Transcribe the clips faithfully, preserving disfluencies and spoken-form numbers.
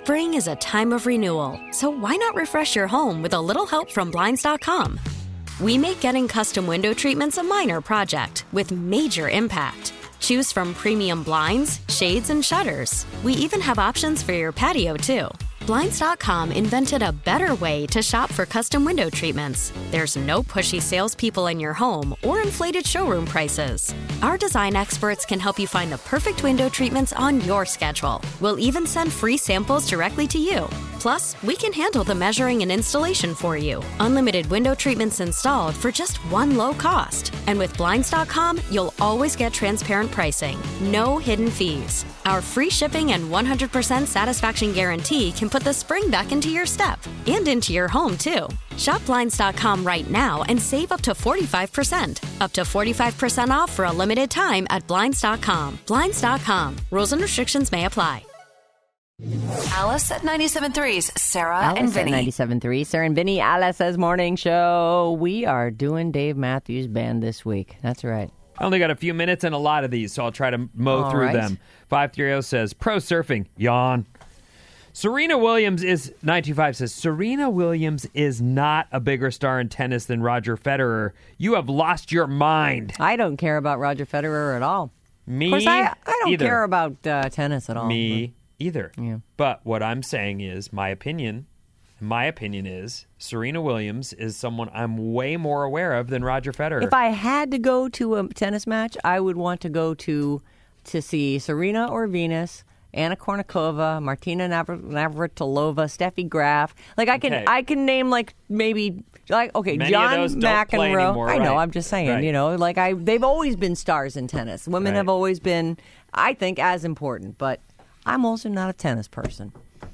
Spring is a time of renewal, so why not refresh your home with a little help from Blinds dot com? We make getting custom window treatments a minor project with major impact. Choose from premium blinds, shades, and shutters. We even have options for your patio, too. Blinds dot com invented a better way to shop for custom window treatments. There's no pushy salespeople in your home or inflated showroom prices. Our design experts can help you find the perfect window treatments on your schedule. We'll even send free samples directly to you. Plus, we can handle the measuring and installation for you. Unlimited window treatments installed for just one low cost. And with Blinds dot com, you'll always get transparent pricing. No hidden fees. Our free shipping and one hundred percent satisfaction guarantee can put the spring back into your step and into your home, too. Shop Blinds dot com right now and save up to forty-five percent. Up to forty-five percent off for a limited time at Blinds dot com. Blinds dot com. Rules and restrictions may apply. Alice at ninety-seven point three's Sarah Alice and Vinny. At ninety-seven point three, Sarah and Vinny, Alice's morning show. We are doing Dave Matthews Band this week. That's right. I only got a few minutes and a lot of these, so I'll try to mow All through right. them. five thirty says, pro surfing, yawn. Serena Williams is, nine two five says, Serena Williams is not a bigger star in tennis than Roger Federer. You have lost your mind. I don't care about Roger Federer at all. Me Of course, I, I don't either. care about uh, tennis at all. Me either. Yeah. But what I'm saying is, my opinion, my opinion is, Serena Williams is someone I'm way more aware of than Roger Federer. If I had to go to a tennis match, I would want to go to to see Serena or Venus, Anna Kournikova, Martina Navr- Navratilova, Steffi Graf. Like I can, Okay. I can name like maybe like okay, Many of John those don't play McEnroe. anymore, I know. right. I'm just saying. Right. You know, like I, they've always been stars in tennis. Women Right. have always been, I think, as important. But I'm also not a tennis person.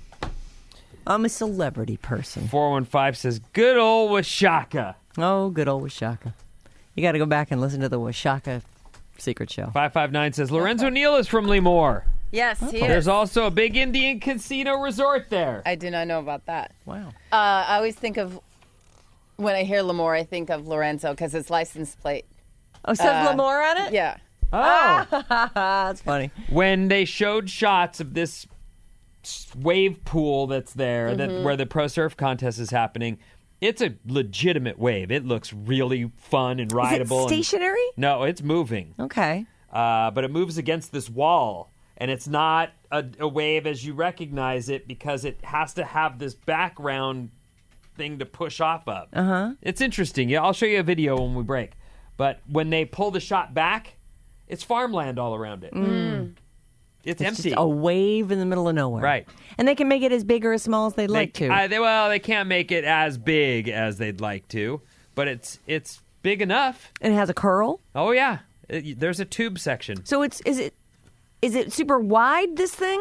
I'm a celebrity person. four one five says, good old Washaka. Oh, good old Washaka. You got to go back and listen to the Washaka Secret Show. five five nine says, Lorenzo Neal is from Lemoore. Yes, he There's is. also a big Indian casino resort there. I do not know about that. Wow. Uh, I always think of, when I hear Lemoore, I think of Lorenzo because his license plate. Oh, says Uh, Lemoore on it? Yeah. Oh. That's funny. When they showed shots of this s- wave pool that's there, Mm-hmm. that where the Pro Surf contest is happening, it's a legitimate wave. It looks really fun and Is it rideable. and- stationary? no, it's moving. Okay. Uh, but it moves against this wall. And it's not a, a wave as you recognize it because it has to have this background thing to push off of. Uh-huh. It's interesting. Yeah, I'll show you a video when we break. But when they pull the shot back, it's farmland all around it. Mm. It's, It's empty. just a wave in the middle of nowhere. Right. And they can make it as big or as small as they'd They- like to. uh, they, well, they can't make it as big as they'd like to, but it's it's big enough. and it has a curl. Oh yeah, It- there's a tube section. So it's is it is it super wide, this thing?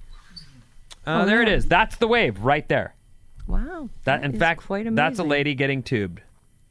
Uh, Oh, there it yeah. is. That's the wave right there. Wow. That, in is fact, quite amazing. that's a lady getting tubed.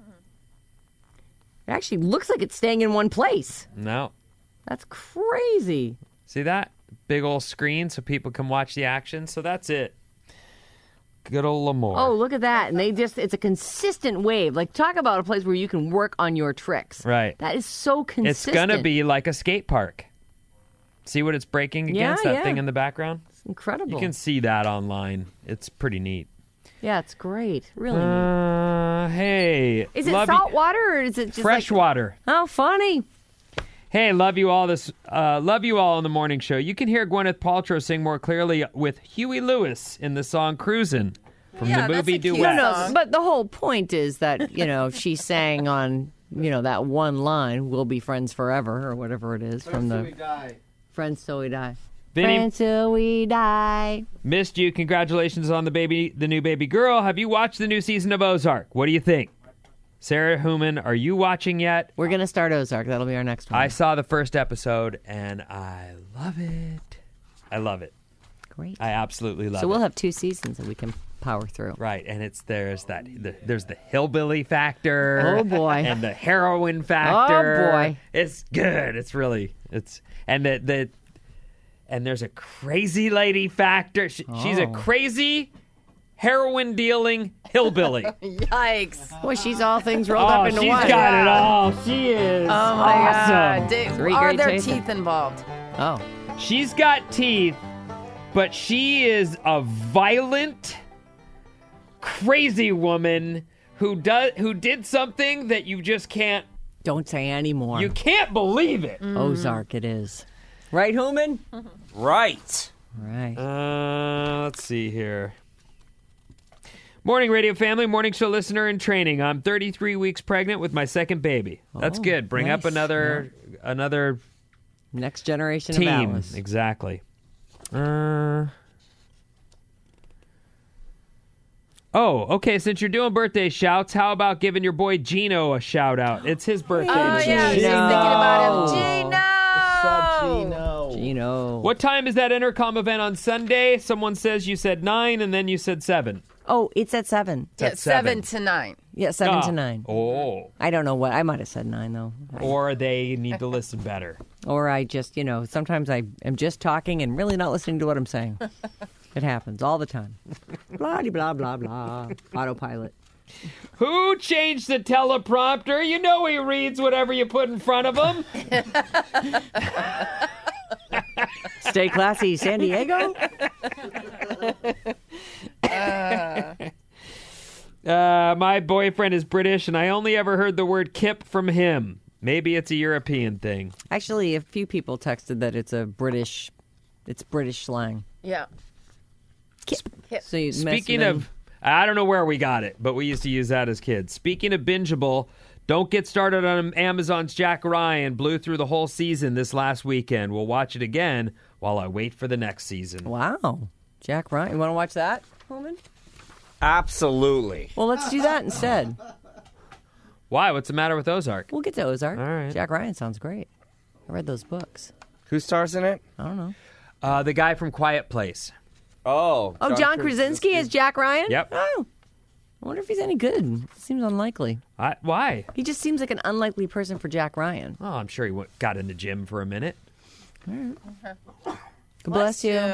It actually looks like it's staying in one place. No, That's crazy. see that big old screen so people can watch the action. So that's it. Good old Lemoore. Oh, look at that. And they just, it's a consistent wave. Like, talk about a place where you can work on your tricks. Right. That is so It's consistent. gonna be like a skate park. See what it's breaking Yeah, against? that yeah. thing in the background? incredible. You can see that online. It's pretty neat. Yeah, it's great. Really neat. Uh, hey. Is it love salt you- water or is it just Fresh like, water. Oh, funny. Hey, love you all this. Uh, love you all on the morning show. You can hear Gwyneth Paltrow sing more clearly with Huey Lewis in the song "Cruisin'" from Yeah, the that's movie a cute Duet. No, song. but the whole point is that, you know, she sang on, you know, that one line, "We'll be friends forever," or whatever it is from the Friends Till We Die. Vinny, Friends till we die. missed you. Congratulations on the baby, the new baby girl. Have you watched the new season of Ozark? What do you think? Sarah Human, are you watching yet? We're going to start Ozark. That'll be our next one. I saw the first episode and I love it. I love it. Great. I absolutely love So it. we'll have two seasons that we can power through. Right, and it's there's that the, there's the hillbilly factor. Oh, boy. And the heroin factor. Oh, boy. It's good. It's really it's and the the and there's a crazy lady factor. She, She's a Oh. crazy heroin dealing hillbilly. Yikes. Boy, she's all things rolled Oh, up into she's one. got it all. She is Oh my awesome. God. Did- Three are great there tasting. teeth involved? Oh. She's got teeth, but she is a violent, crazy woman who does who did something that you just can't. Don't say anymore. You can't believe it. Mm. Ozark, it is. Right, Human? Right. Right. Uh, let's see here. Morning, radio family. Morning show listener in training. I'm thirty-three weeks pregnant with my second baby. That's Oh, good. Bring nice. up another another Next generation team. of Alice. Exactly. Uh. Oh, okay. Since you're doing birthday shouts, how about giving your boy Gino a shout out? It's his birthday. Oh, today. yeah. I was just thinking about him. Gino! What's up, Gino? Gino. What time is that intercom event on Sunday? Someone says you said nine and then you said seven. Oh, it's at seven. Yeah, at seven. seven to nine. Yeah, seven Ah. to nine. Oh. I don't know what. I might have said nine, though. I- Or they need to listen better. Or I just, you know, sometimes I am just talking and really not listening to what I'm saying. It happens all the time. Blah, blah, blah, blah. Autopilot. Who changed the teleprompter? You know he reads whatever you put in front of him. Stay classy, San Diego? Uh, my boyfriend is British, and I only ever heard the word kip from him. Maybe it's a European thing. Actually, a few people texted that it's a British, it's British slang. Yeah. So you Speaking of, I don't know where we got it, but we used to use that as kids. Speaking of bingeable, don't get started on Amazon's Jack Ryan. Blew through the whole season this last weekend. We'll watch it again while I wait for the next season. Wow. Jack Ryan. You want to watch that, Holman? Absolutely. Well, let's do that instead. Why? What's the matter with Ozark? We'll get to Ozark. All right. Jack Ryan sounds great. I read those books. Who stars in it? I don't know. Uh, the guy from Quiet Place. Oh. Oh, John Krasinski as Jack Ryan? Yep. Oh. I wonder if he's any good. Seems unlikely. I, why? He just seems like an unlikely person for Jack Ryan. Oh, I'm sure he went, got in the gym for a minute. God bless you.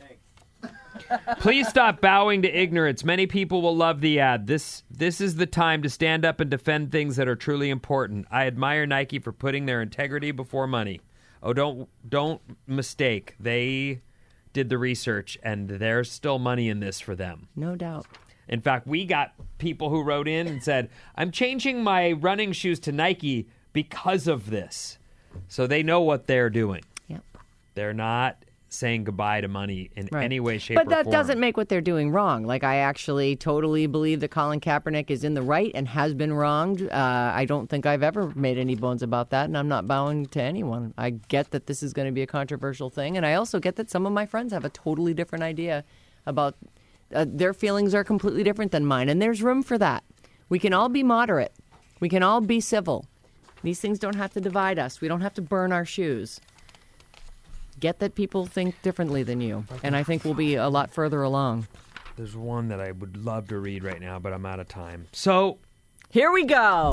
Please stop bowing to ignorance. Many people will love the ad. This this is the time to stand up and defend things that are truly important. I admire Nike for putting their integrity before money. Oh, don't don't mistake. They did the research, and there's still money in this for them. No doubt. In fact, we got people who wrote in and said, I'm changing my running shoes to Nike because of this. So they know what they're doing. Yep. They're not saying goodbye to money in Right. any way, shape, but or that form. doesn't make what they're doing wrong. Like, I actually totally believe that Colin Kaepernick is in the right and has been wronged. Uh, I don't think I've ever made any bones about that, and I'm not bowing to anyone. I get that this is going to be a controversial thing, and I also get that some of my friends have a totally different idea about uh, their feelings are completely different than mine, and there's room for that. We can all be moderate. We can all be civil. These things don't have to divide us. We don't have to burn our shoes. Get that people think differently than you, and I think we'll be a lot further along. There's one that I would love to read right now, but I'm out of time. So, here we go.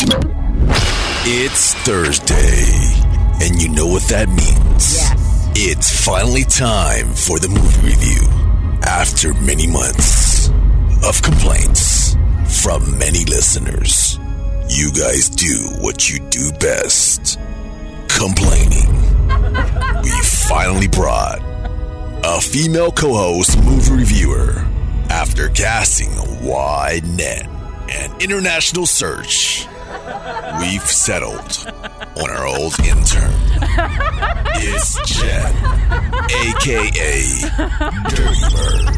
It's Thursday, and you know what that means. Yes. It's finally time for the movie review. After many months of complaints from many listeners, you guys do what you do best, complaining. We finally brought a female co-host movie reviewer after casting a wide net and international search. We've settled on our old intern. It's Jen, a k a. Dirty Bird.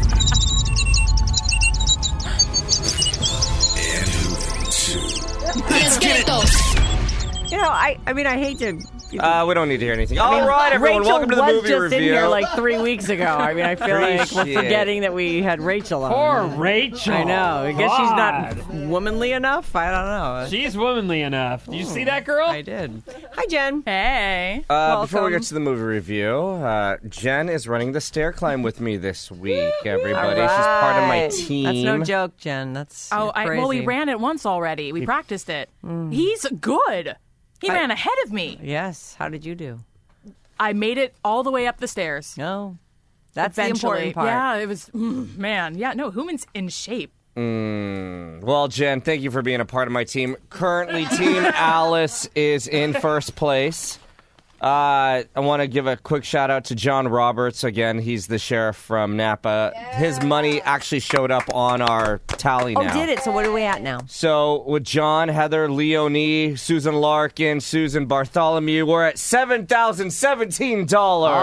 And who too. Let's get it. You know, I, I mean, I hate to. Uh, we don't need to hear anything. All I mean, right, everyone, Rachel welcome to the was movie just review. in here like three weeks ago. I mean, I feel like we're Appreciate forgetting that we had Rachel on. poor Rachel. I know. I guess God. she's not womanly enough. I don't know. She's womanly enough. Did you see that girl? I did. Hi, Jen. Hey. Uh, before we Welcome. get to the movie review, uh, Jen is running the stair climb with me this week, everybody. She's part of my team. That's no joke, Jen. That's Oh, I, well, we crazy. ran it once already. We practiced it. He's good. He I- ran ahead of me. Yes. How did you do? I made it all the way up the stairs. No. That's Eventually. the important part. Yeah, it was, mm, man. Yeah, no, Human's in shape. Mm, well, Jen, thank you for being a part of my team. Currently, Team Alice is in first place. Uh, I want to give a quick shout out to John Roberts. Again, he's the sheriff from Napa. Yeah. His money actually showed up on our tally oh, now. Oh, did it? So what are we at now? So with John, Heather, Leonie, Susan Larkin, Susan Bartholomew, we're at seven thousand seventeen dollars.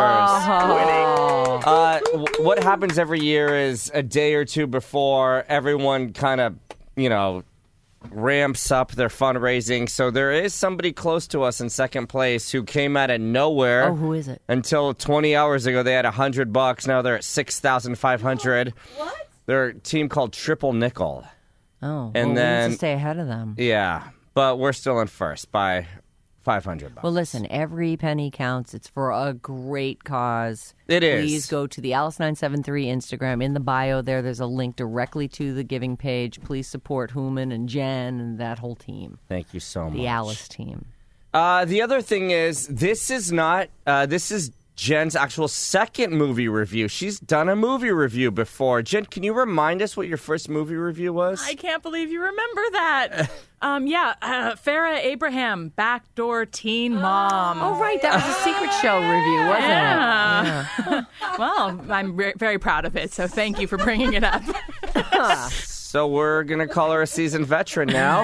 Oh. Uh, w- what happens every year is a day or two before everyone kind of, you know, ramps up their fundraising. So there is somebody close to us in second place who came out of nowhere. Oh, who is it? Until twenty hours ago, they had a hundred bucks. Now they're at six thousand five hundred. What? They're a team called Triple Nickel. Oh, and well, then we need to stay ahead of them. Yeah, but we're still in first by five hundred bucks. Well, listen, every penny counts. It's for a great cause. It is. Please go to the Alice nine seven three Instagram. In the bio there, there's a link directly to the giving page. Please support Hooman and Jen and that whole team. Thank you so much. The Alice team. Uh, the other thing is, this is not, uh, this is Jen's actual second movie review. She's done a movie review before. Jen, can you remind us what your first movie review was? I can't believe you remember that. um, yeah, uh, Farrah Abraham, Backdoor Teen Mom. Oh, right. That was a secret show review, wasn't yeah. it? Yeah. Well, I'm re- very proud of it, so thank you for bringing it up. So we're going to call her a seasoned veteran now.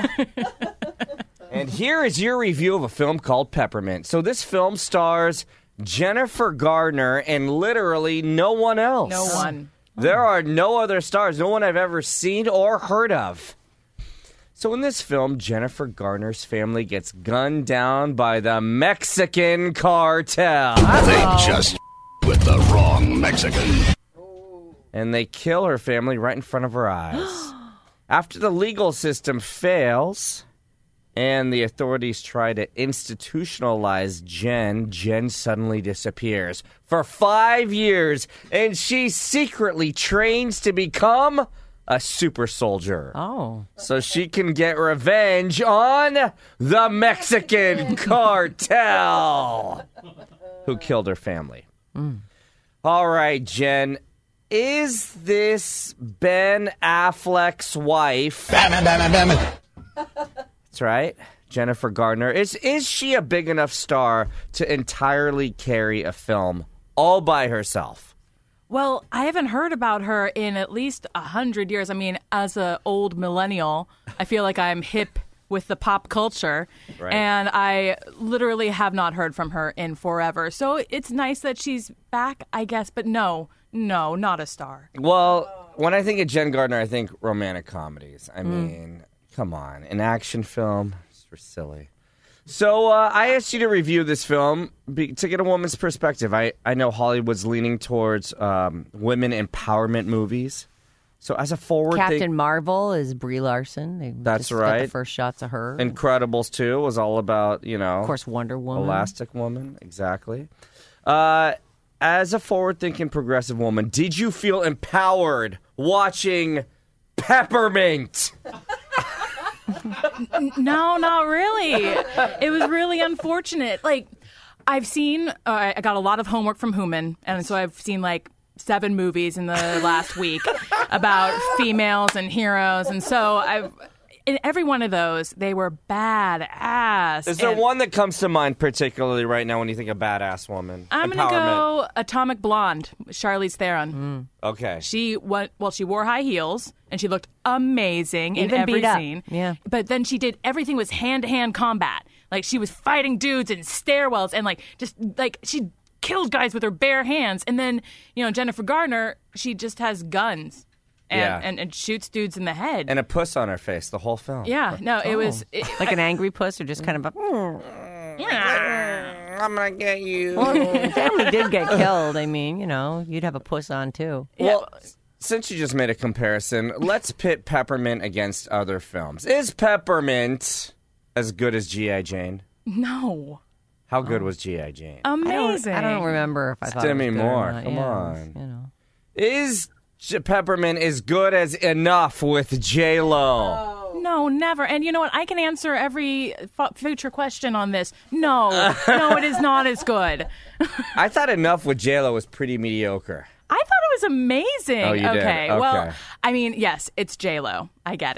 And here is your review of a film called Peppermint. So this film stars Jennifer Garner and literally no one else. No one. There are no other stars, no one I've ever seen or heard of. So in this film, Jennifer Garner's family gets gunned down by the Mexican cartel. They just with the wrong Mexican. And they kill her family right in front of her eyes. After the legal system fails and the authorities try to institutionalize Jen, Jen suddenly disappears for five years, and she secretly trains to become a super soldier. Oh. So she can get revenge on the Mexican cartel who killed her family. Mm. All right, Jen. Is this Ben Affleck's wife? Batman, Batman, Batman. That's right. Jennifer Garner. Is is she a big enough star to entirely carry a film all by herself? Well, I haven't heard about her in at least a hundred years. I mean, as an old millennial, I feel like I'm hip with the pop culture, right. And I literally have not heard from her in forever. So it's nice that she's back, I guess, but no, no, not a star. Well, when I think of Jen Gardner, I think romantic comedies. I mean, mm. come on, an action film, it's for silly. So uh, I asked you to review this film be, to get a woman's perspective. I, I know Hollywood's leaning towards um, women empowerment movies. So as a forward Captain think, Marvel is Brie Larson. They That's just right. Got the first shots of her. Incredibles two was all about, you know, of course, Wonder Woman, Elastic Woman, exactly. Uh, as a forward-thinking progressive woman, did you feel empowered watching Peppermint? No, not really. It was really unfortunate. Like, I've seen, uh, I got a lot of homework from Hooman, and so I've seen like seven movies in the last week about females and heroes, and so I've in every one of those they were badass. Is there and one that comes to mind particularly right now when you think of badass woman? I'm gonna go Atomic Blonde, Charlize Theron. Mm. Okay. She went, well, she wore high heels and she looked amazing Even in every beat up. scene. Yeah. But then she did everything was hand to hand combat. Like she was fighting dudes in stairwells and like just like she killed guys with her bare hands. And then, you know, Jennifer Garner, she just has guns and, Yeah. and, and shoots dudes in the head. And a puss on her face the whole film. yeah, no, it was it, like an angry puss, or just kind of a. I'm gonna get you. Well, if family did get killed, I mean, you know, you'd have a puss on too. Well, since you just made a comparison, let's pit Peppermint against other films. Is Peppermint as good as G I. Jane? no. How good was G I. Jane? Amazing. I don't, I don't remember if I thought Demi it was good Moore, or not. come Yeah, on. it was, you know. Is J- Peppermint as good as Enough with J Lo? No, never. And you know what? I can answer every f- future question on this. No, no, it is not as good. I thought Enough with J Lo was pretty mediocre. I thought it was amazing. Oh, you did? okay. Okay. Well, I mean, yes, it's J Lo. I get it.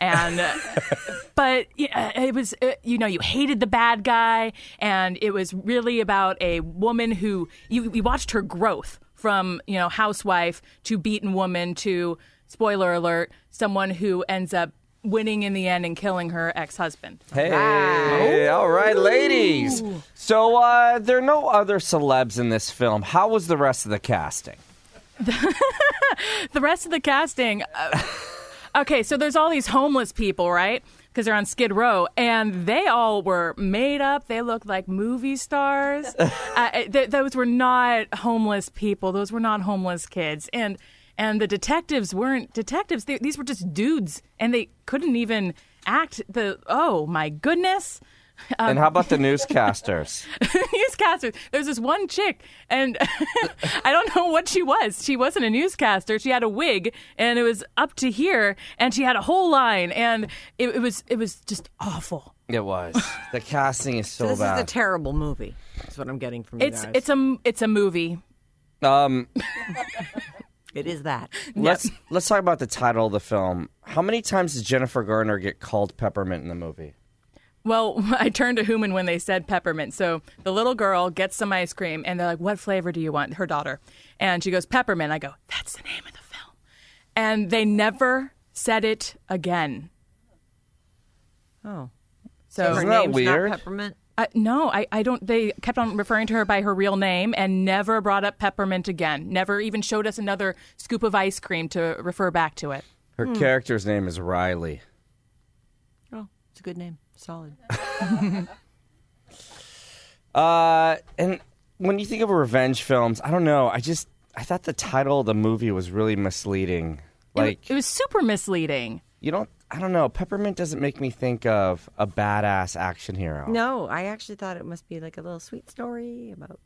And uh, but yeah, it was uh, you know you hated the bad guy, and it was really about a woman who you you watched her growth from you know housewife to beaten woman to, spoiler alert, someone who ends up winning in the end and killing her ex-husband. Hey, all right, ladies. So uh, there are no other celebs in this film. How was the rest of the casting? The rest of the casting, uh, okay, so there's all these homeless people, right? Because they're on Skid Row, and they all were made up. They looked like movie stars. uh, th- those were not homeless people. Those were not homeless kids. And and the detectives weren't detectives. They, these were just dudes, and they couldn't even act. The oh my goodness. Um, and how about the newscasters? Newscasters. There's this one chick, and I don't know what she was. She wasn't a newscaster. She had a wig, and it was up to here, and she had a whole line, and it, it was it was just awful. It was. The casting is so, So this bad. is a terrible movie. That's what I'm getting from you It's guys. it's a it's a movie. um, It is that. let's let's talk about the title of the film. How many times does Jennifer Garner get called Peppermint in the movie? Well, I turned to Human when they said peppermint. So the little girl gets some ice cream, and they're like, "What flavor do you want?" Her daughter, and she goes, "Peppermint." I go, "That's the name of the film," and they never said it again. Oh. So Her Isn't that name's weird? not Peppermint? Uh, no, I, I don't. They kept on referring to her by her real name and never brought up peppermint again. Never even showed us another scoop of ice cream to refer back to it. Her character's name is Riley. Oh, it's a good name. Solid. Uh, and when you think of revenge films, I don't know. I just I thought the title of the movie was really misleading. It wa- Like it was super misleading. you don't. I don't know. Peppermint doesn't make me think of a badass action hero. No, I actually thought it must be like a little sweet story about.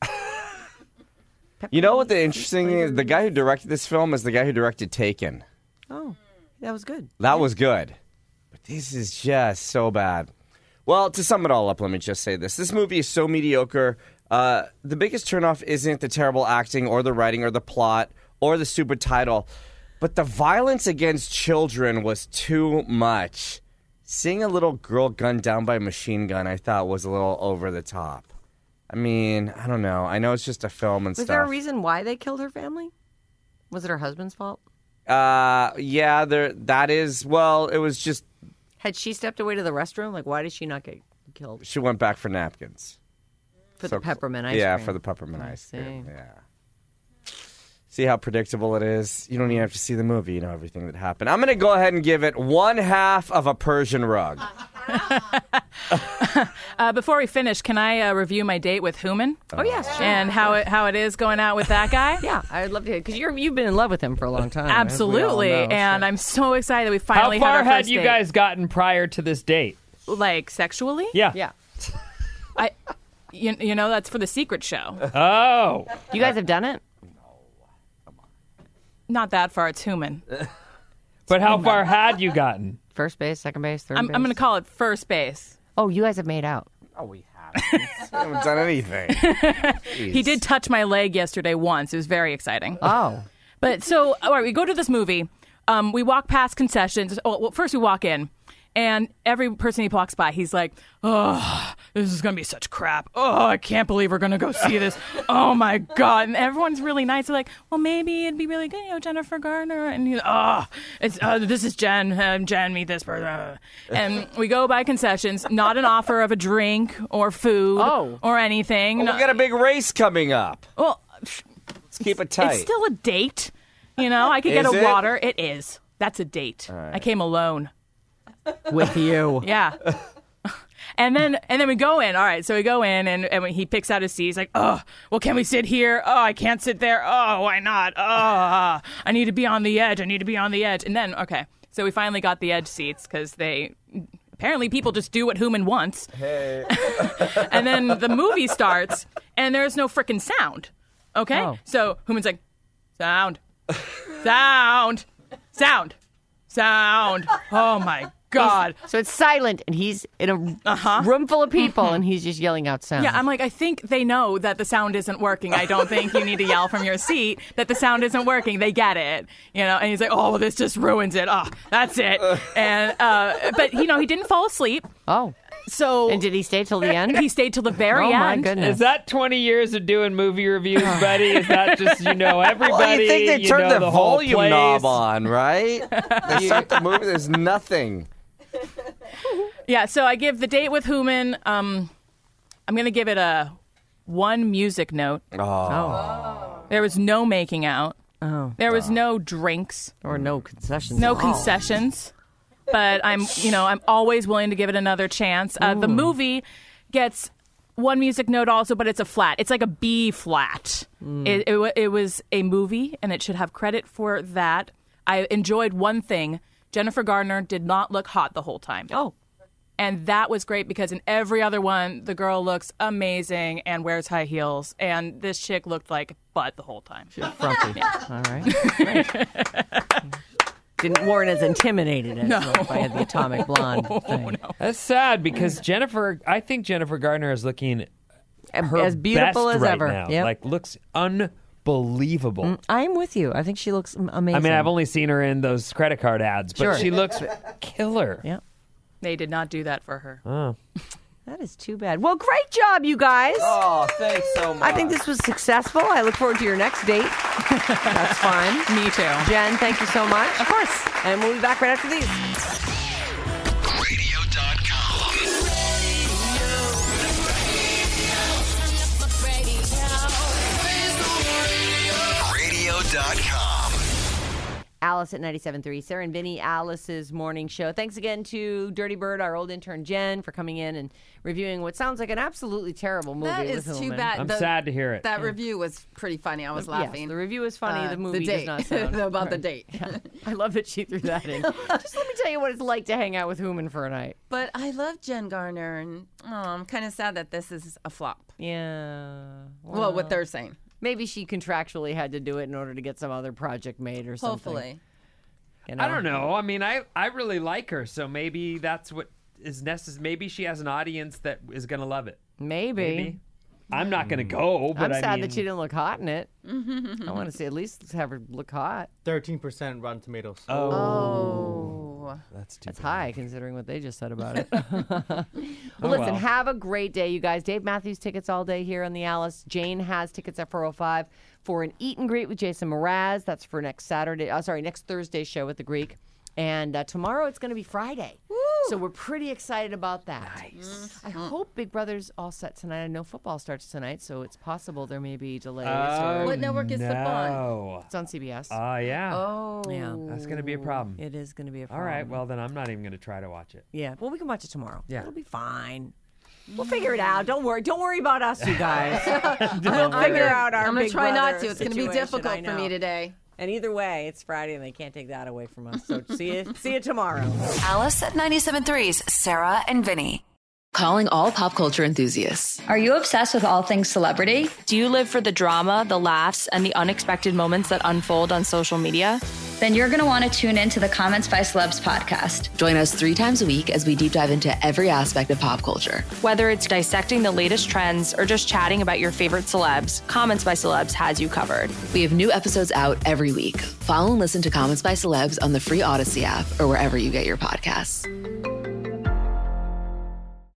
You know what the interesting thing is? The guy who directed this film is the guy who directed Taken. Oh, that was good. That was good. But this is just so bad. Well, to sum it all up, let me just say this. This movie is so mediocre. Uh, the biggest turnoff isn't the terrible acting or the writing or the plot or the stupid title, but the violence against children was too much. Seeing a little girl gunned down by a machine gun, I thought was a little over the top. I mean, I don't know. I know it's just a film and Was stuff. there a reason why they killed her family? Was it her husband's fault? Uh, yeah, there. That is. Well, it was just Had she stepped away to the restroom? Like, why did she not get killed? she went back for napkins. For So- the peppermint ice yeah, cream. for the peppermint I ice cream. see. Yeah. See how predictable it is? You don't even have to see the movie. You know everything that happened. I'm going to go ahead and give it one half of a Persian rug. Uh, before we finish, can I uh, review my date with Human? Oh, yes. Sure. And how it how it is going out with that guy? Yeah, I'd love to hear because you're you've been in love with him for a long time. as we all Absolutely. know, And so- I'm so excited that we How finally far had our had first you date. guys gotten prior to this date? Like sexually? Yeah. yeah, I, you, you know, that's for the secret show. Oh. you guys have done it. Not that far. It's Human. But how far had you gotten? First base, second base, third I'm, base. I'm going to call it first base. Oh, you guys have made out. Oh, we haven't. we haven't done anything. He did touch my leg yesterday once. It was very exciting. Oh, But so, all right, we go to this movie. Um, we walk past concessions. Oh, well, first we walk in, and every person he walks by, he's like, "Oh, this is gonna be such crap. Oh, I can't believe we're gonna go see this. Oh my god!" And everyone's really nice. They're like, "Well, maybe it'd be really good, you know, Jennifer Garner." And he's, "Oh, it's uh, this is Jen. Um, Jen, meet this person." And we go by concessions. Not an offer of a drink or food Oh. or anything. Well, we got a big race coming up. well, Let's keep it tight. it's still a date. You know, I could get Is a it? water. It is. That's a date. I came alone. with you. Yeah. And then and then we go in. All right, so we go in, and, and when he picks out his seat, he's like, "Oh, well, can we sit here? Oh, I can't sit there. Oh, why not? Oh, I need to be on the edge. I need to be on the edge." And then, okay, so we finally got the edge seats because they apparently people just do what Human wants. Hey. And then the movie starts, and there's no frickin' sound. Okay, Oh. so Human's like, "Sound, sound, sound." Sound. Oh my God. So it's silent, and he's in a Uh-huh. room full of people, and he's just yelling out sound. Yeah, I'm like, I think they know that the sound isn't working. I don't think you need to yell from your seat that the sound isn't working. They get it, you know. And he's like, oh, well, this just ruins it. Oh, that's it. And uh, but you know, he didn't fall asleep. Oh. So And did he stay till the end? he stayed till the very Oh, end. my goodness. Is that twenty years of doing movie reviews, buddy? Is that just, you know, everybody, Well, you think they you turn know, the, the whole volume place? knob on, right? They start the movie, there's nothing. Yeah, so I give The Date with Human, um, I'm going to give it a one music note. Oh. There was no making out. Oh. There was no drinks, Or no concessions. no at all. concessions. But I'm, you know, I'm always willing to give it another chance. Uh, the movie gets one music note also, but it's a flat. It's like a B flat. It, it, wa- it was a movie, and it should have credit for that. I enjoyed one thing. Jennifer Garner did not look hot the whole time. Oh. And that was great because in every other one, the girl looks amazing and wears high heels. And this chick looked like butt the whole time. Frumpy. All right. Great. Didn't weren't as intimidated as No. if I had the atomic blonde thing. That's sad because Jennifer, I think Jennifer Garner is looking her As beautiful best as right ever. now. Yep. Like, looks unbelievable. I'm with you. I think she looks am- amazing. I mean, I've only seen her in those credit card ads, but Sure. she looks killer. Yeah. They did not do that for her. Oh. That is too bad. Well, great job, you guys. Oh, thanks so much. I think this was successful. I look forward to your next date. That's fun. Me too. Jen, thank you so much. Of course. And we'll be back right after these. radio dot com. radio dot com. Alice at ninety-seven point three, Sarah and Vinny, Alice's morning show. Thanks again to Dirty Bird, our old intern Jen, for coming in and reviewing what sounds like an absolutely terrible movie. That with is too Hillman. bad. I'm The- sad to hear it. That review was pretty funny. I was Yes, laughing. the review is funny. Uh, the movie the date. does not sound About the right. date. I love that she threw that in. Just let me tell you what it's like to hang out with Hooman for a night. But I love Jen Garner, and oh, I'm kind of sad that this is a flop. Yeah. Well, what they're saying. Maybe she contractually had to do it in order to get some other project made or something. Hopefully. You know? I don't know. I mean, I, I really like her, so maybe that's what is necessary. Maybe she has an audience that is going to love it. Maybe. Maybe. I'm not going to go, but I'm I sad mean, that she didn't look hot in it. I want to see at least have her look hot. thirteen percent Rotten Tomatoes. Oh. that's too That's bad. high considering what they just said about it. well, Oh, listen, well. have a great day, you guys. Dave Matthews tickets all day here on the Alice. Jane has tickets at four oh five for an eat and greet with Jason Mraz. That's for next Saturday. Oh, sorry, next Thursday show at the Greek. And uh, tomorrow it's going to be Friday. So we're pretty excited about that. Nice. I hope Big Brother's all set tonight. I know football starts tonight, so it's possible there may be delays. Oh, or... What network is football on? no. It's on C B S. Oh, yeah. Oh. Yeah. That's going to be a problem. It is going to be a All problem. right. Well, then I'm not even going to try to watch it. Yeah. Well, we can watch it tomorrow. Yeah. It'll be fine. We'll figure it out. Don't worry. Don't worry about us, you guys. we'll I'm figure gonna- out our I'm gonna Big try not Brother to. It's gonna be situation, I difficult for know. me today. And either way, it's Friday, and they can't take that away from us. So see you, see you tomorrow. Alice at ninety-seven point three's Sarah and Vinny. Calling all pop culture enthusiasts. Are you obsessed with all things celebrity? Do you live for the drama, the laughs, and the unexpected moments that unfold on social media? Then you're going to want to tune in to the Comments by Celebs podcast. Join us three times a week as we deep dive into every aspect of pop culture. Whether it's dissecting the latest trends or just chatting about your favorite celebs, Comments by Celebs has you covered. We have new episodes out every week. Follow and listen to Comments by Celebs on the free Odyssey app or wherever you get your podcasts.